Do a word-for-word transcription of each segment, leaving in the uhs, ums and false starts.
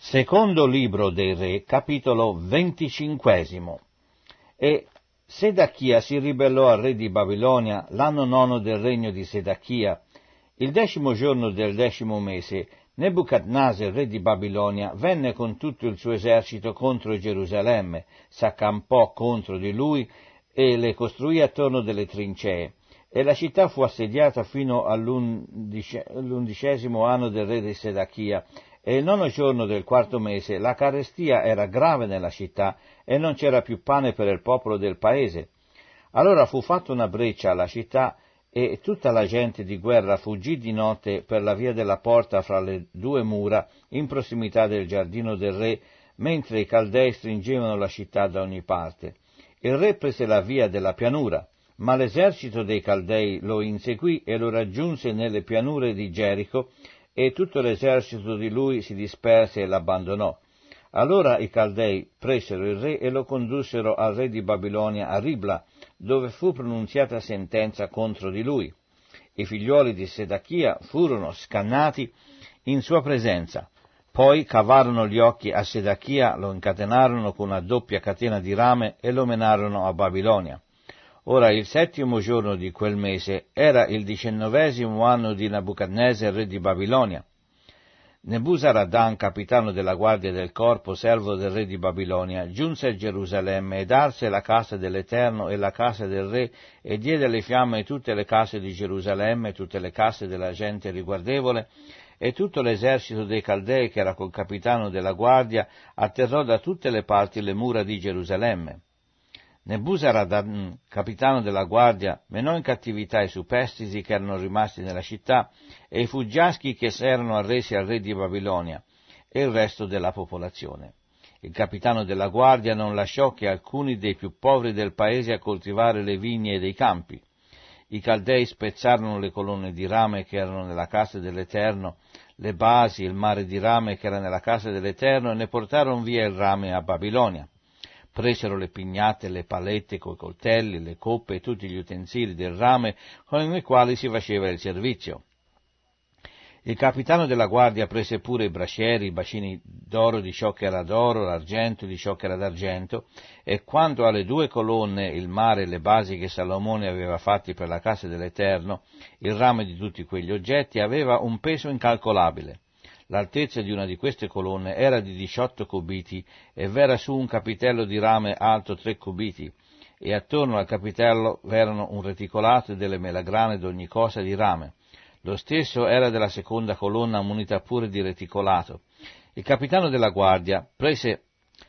Secondo libro dei Re, capitolo venticinquesimo. E Sedachia si ribellò al re di Babilonia l'anno nono del regno di Sedachia. Il decimo giorno del decimo mese, Nebuchadnezzar, re di Babilonia, venne con tutto il suo esercito contro Gerusalemme, s'accampò contro di lui e le costruì attorno delle trincee. E la città fu assediata fino all'undicesimo anno del re di Sedachia. E il nono giorno del quarto mese la carestia era grave nella città e non c'era più pane per il popolo del paese. Allora fu fatta una breccia alla città e tutta la gente di guerra fuggì di notte per la via della porta fra le due mura in prossimità del giardino del re, mentre i Caldei stringevano la città da ogni parte. Il re prese la via della pianura, ma l'esercito dei Caldei lo inseguì e lo raggiunse nelle pianure di Gerico, e tutto l'esercito di lui si disperse e l'abbandonò. Allora i Caldei presero il re e lo condussero al re di Babilonia a Ribla, dove fu pronunziata sentenza contro di lui. I figliuoli di Sedachia furono scannati in sua presenza. Poi cavarono gli occhi a Sedachia, lo incatenarono con una doppia catena di rame e lo menarono a Babilonia. Ora il settimo giorno di quel mese era il diciannovesimo anno di Nebuchadnezzar, re di Babilonia. Nebuzaradan, capitano della guardia del corpo, servo del re di Babilonia, giunse a Gerusalemme ed arse la casa dell'Eterno e la casa del re e diede le fiamme tutte le case di Gerusalemme, tutte le case della gente riguardevole, e tutto l'esercito dei Caldei che era col capitano della guardia atterrò da tutte le parti le mura di Gerusalemme. Nebuzaradan, capitano della guardia, menò in cattività i superstiti che erano rimasti nella città e i fuggiaschi che si erano arresi al re di Babilonia e il resto della popolazione. Il capitano della guardia non lasciò che alcuni dei più poveri del paese a coltivare le vigne dei campi. I Caldei spezzarono le colonne di rame che erano nella casa dell'Eterno, le basi e il mare di rame che era nella casa dell'Eterno, e ne portarono via il rame a Babilonia. Presero le pignate, le palette coi coltelli, le coppe e tutti gli utensili del rame con i quali si faceva il servizio. Il capitano della guardia prese pure i bracieri, i bacini d'oro di ciò che era d'oro, l'argento di ciò che era d'argento, e quanto alle due colonne, il mare e le basi che Salomone aveva fatti per la casa dell'Eterno, il rame di tutti quegli oggetti aveva un peso incalcolabile. L'altezza di una di queste colonne era di diciotto cubiti e v'era su un capitello di rame alto tre cubiti, e attorno al capitello v'erano un reticolato e delle melagrane d'ogni cosa di rame. Lo stesso era della seconda colonna munita pure di reticolato. Il capitano della guardia prese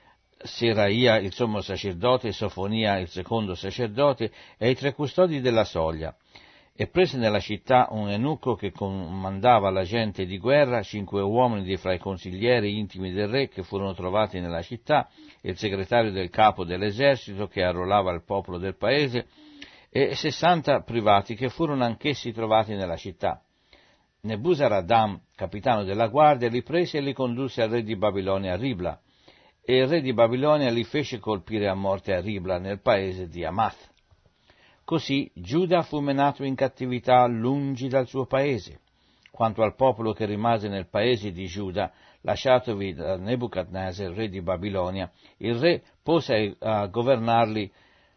Seraia, il sommo sacerdote, e Sofonia, il secondo sacerdote, e i tre custodi della soglia, e prese nella città un eunuco che comandava la gente di guerra, cinque uomini di fra i consiglieri intimi del re che furono trovati nella città, il segretario del capo dell'esercito che arruolava il popolo del paese, e sessanta privati che furono anch'essi trovati nella città. Nebuzaradan, capitano della guardia, li prese e li condusse al re di Babilonia a Ribla, e il re di Babilonia li fece colpire a morte a Ribla, nel paese di Hamath. Così Giuda fu menato in cattività lungi dal suo paese. Quanto al popolo che rimase nel paese di Giuda, lasciatovi da Nebuchadnezzar, re di Babilonia, il re pose a governarli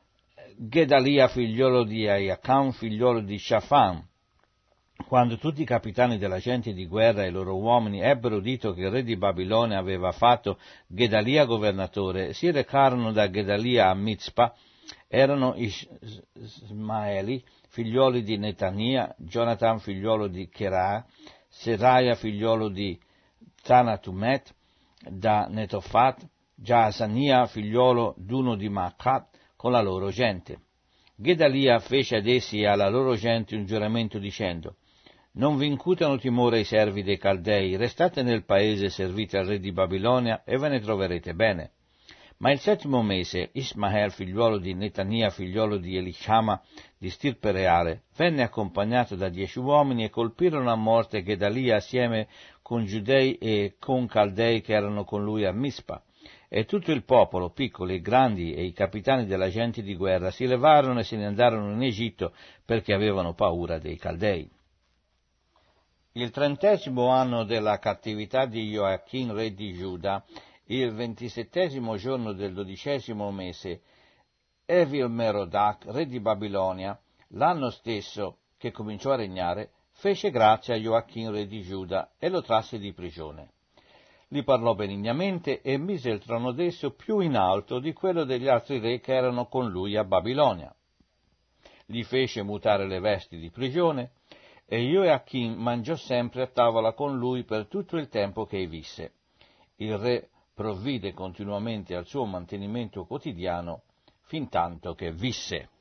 Gedalia, figliolo di Aiacam, figliolo di Shafan. Quando tutti i capitani della gente di guerra e i loro uomini ebbero udito che il re di Babilonia aveva fatto Gedalia governatore, si recarono da Gedalia a Mizpa. Erano Ismaeli, figlioli di Netania, Jonathan, figliolo di Cherah, Seraia, figliolo di Tanatumet, da Netofat, Jaasania, figliolo d'uno di Maachat, con la loro gente. Gedalia fece ad essi e alla loro gente un giuramento dicendo: non vi incutano timore i servi dei Caldei, restate nel paese, servite al re di Babilonia e ve ne troverete bene. Ma il settimo mese, Ismael, figliuolo di Netania, figliuolo di Elishama, di stirpe reale, venne accompagnato da dieci uomini e colpirono a morte Gedalia assieme con Giudei e con Caldei che erano con lui a Mispa. E tutto il popolo, piccoli e grandi, e i capitani della gente di guerra si levarono e se ne andarono in Egitto perché avevano paura dei Caldei. Il trentesimo anno della cattività di Joachim, re di Giuda, il ventisettesimo giorno del dodicesimo mese, Evil-Merodach, re di Babilonia, l'anno stesso che cominciò a regnare, fece grazia a Joachim, re di Giuda, e lo trasse di prigione. Gli parlò benignamente e mise il trono d'esso più in alto di quello degli altri re che erano con lui a Babilonia. Gli fece mutare le vesti di prigione, e Joachim mangiò sempre a tavola con lui per tutto il tempo che visse. Il re provvide continuamente al suo mantenimento quotidiano fin tanto che visse.